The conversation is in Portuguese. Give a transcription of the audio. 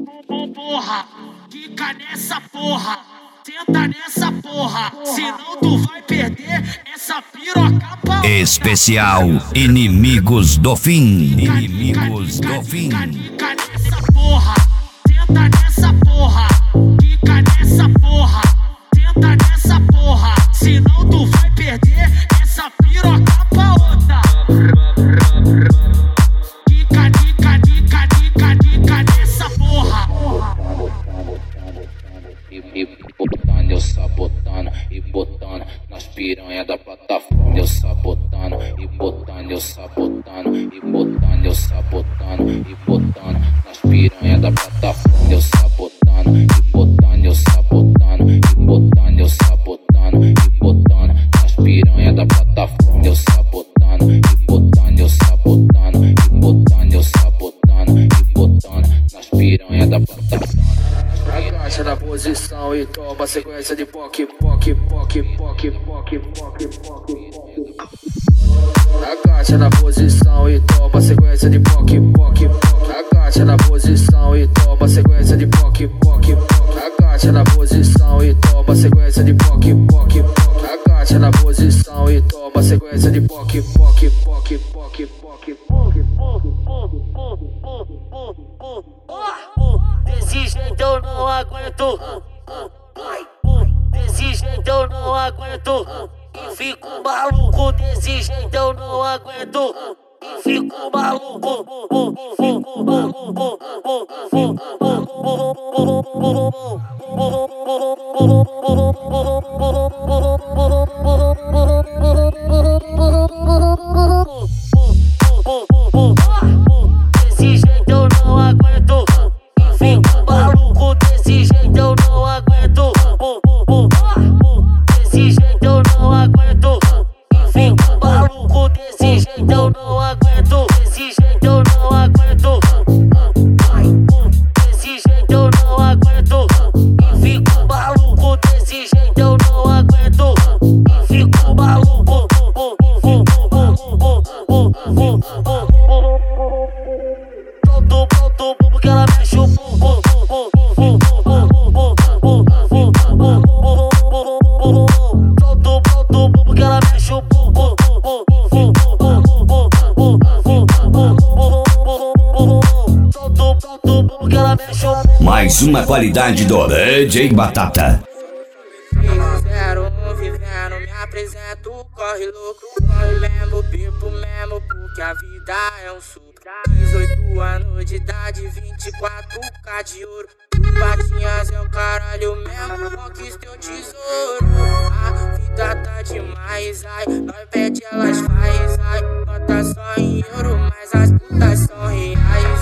Porra, fica nessa porra, senta nessa porra, senão tu vai perder essa piroca pra... Especial Inimigos do Fim. Inimigos do Fim. Fica nessa porra, senta nessa porra, fica nessa porra, senta nessa porra, senão tu vai perder essa piroca pra outra. Fica nessa porra. E botando, eu sabotando, e botando nas piranha da plataforma, eu sabotando, e botando, eu sabotando, e botando, eu sabotando, e botando nas piranha da plataforma, eu sabotando, e botando, eu sabotando, e botando, eu sabotando, e botando nas piranha da plataforma, eu sabotando, e botando, eu sabotando, e botando, eu sabotando, e botando nas piranha da plataforma. Agacha na posição e toma sequência de poque, poque, poque, poque, poque, poque, poque. Agacha na posição e toma sequência de poque, poque, poque. Agacha na posição e toma sequência de poque, poque, poque. Agacha na posição e toma sequência de poque, poque, poque. Agacha na posição e toma sequência de poque, poque, poque, poque, poque, poque, Desse jeito eu não aguento. Desse jeito eu não aguento. E fico maluco. Desse jeito eu não aguento. E fico maluco. Fico maluco. Desse jeito eu não aguento. E fico maluco. Desse jeito eu não aguento. Desse jeito eu não aguento. E fico maluco. Desse jeito eu não aguento. Desse jeito eu não aguento. Desse jeito eu não aguento. E fico maluco. Desse jeito eu não aguento. E fico maluco. Pronto, porque ela mexe o bumbum. Pronto, porque ela mexe o bumbum. Pronto, porque ela mexe o bumbum. Mais uma qualidade do DJ Batata. Vivendo, me apresento, corre louco, corre mesmo, pipo mesmo, porque a vida é um suco. 18 anos de idade, 24K de ouro. Patinhas é o caralho mesmo, conquista teu tesouro. A vida tá demais, ai, nós pede, elas faz, ai. Conta só em euro, mas as putas são reais.